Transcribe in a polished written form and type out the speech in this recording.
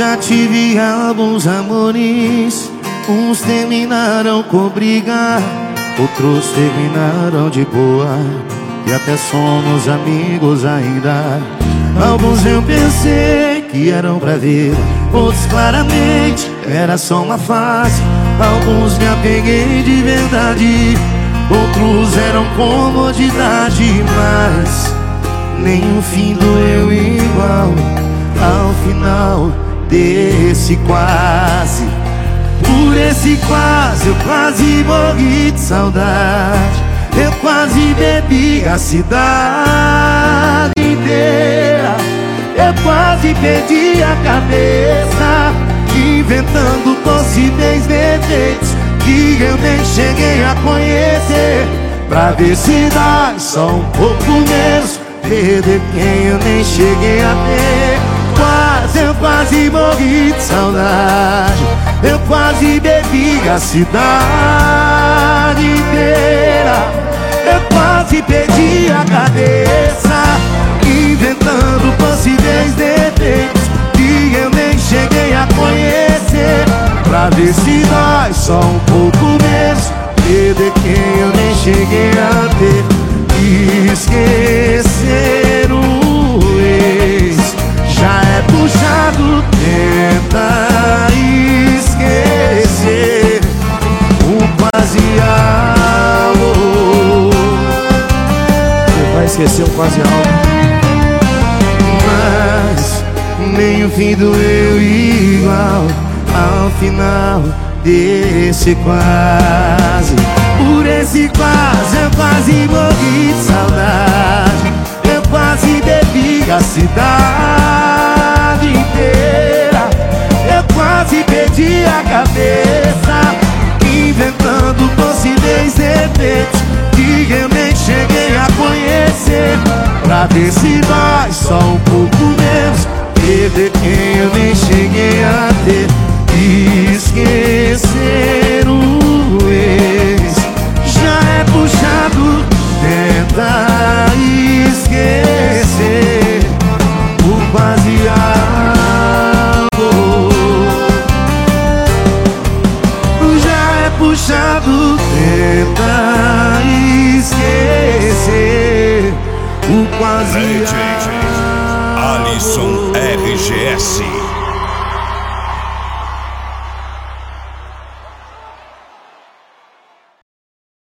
já tive alguns amores, uns terminaram com briga, outros terminaram de boa, e até somos amigos ainda. Alguns eu pensei que eram pra vida, outros claramente era só uma fase. Alguns me apeguei de verdade, outros eram comodidade, mas nenhum fim doeu igual ao final desse quase. Por esse quase eu quase morri de saudade, eu quase bebi a cidade inteira, eu quase perdi a cabeça, inventando possíveis defeitos que eu nem cheguei a conhecer, pra ver se dá só um pouco menos, perder quem eu nem cheguei a ter. Eu quase morri de saudade, eu quase bebi a cidade inteira, eu quase perdi a cabeça, inventando possíveis defeitos que eu nem cheguei a conhecer, pra ver se dói só um pouco menos, perder quem eu nem cheguei a ter. Esquecer o ex já é puxado, tenta esquecer o quase algo. Você vai esquecer o quase algo, mas nem o fim doeu igual ao final desse quase. Por esse quase eu quase morri de saudade, eu quase bebi a cidade inteira, eu quase perdi a cabeça, inventando possíveis defeitos que eu nem cheguei a conhecer, pra ver se dói só um pouco menos, perder quem eu nem cheguei a ter. Esquecer o ex já é puxado, tenta esquecer o quase algo. Já é puxado, tenta esquecer o quase algo. Alisson RGS.